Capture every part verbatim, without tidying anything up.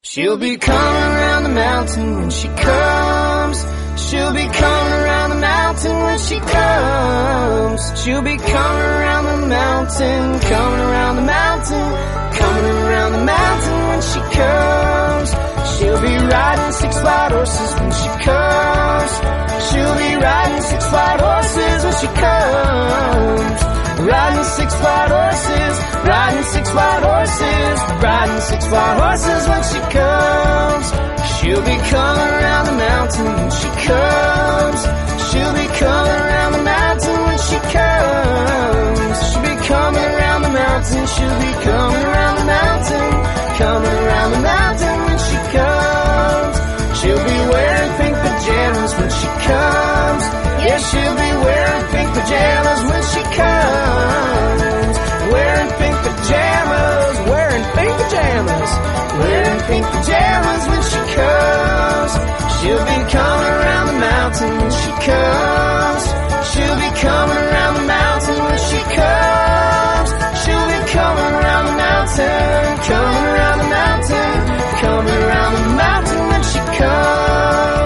She'll be coming around the mountain when she comes. She'll be coming around the mountain when she comes. She'll be coming around the mountain, coming around the mountain, coming around the mountain when she comes. She'll be riding six white horses when she comes. She'll be riding six white horses when she comes. Riding six white horses, riding six white horses, riding six white horses when she comes. She'll be coming around the mountain when she comes. She'll be coming around the mountain when she comes. She'll be coming around the mountain, she'll be coming around the mountain, coming around the mountain when she comes. She'll be wearing pink pajamas when she comes. Yeah, she'll be wearing pink pajamas when she comes. Wearing pink pajamas, wearing pink pajamas, wearing pink pajamas when she comes. She'll be coming around the mountain when she comes. She'll be coming around the mountain when she comes. She'll be coming around the mountain, coming around the mountain, coming around the mountain when she comes.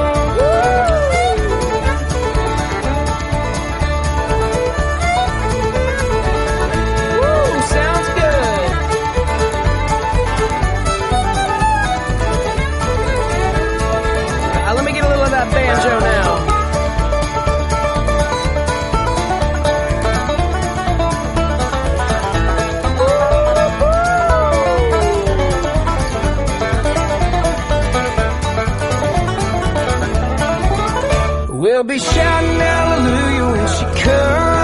Banjo now. We'll be shouting hallelujah when she comes.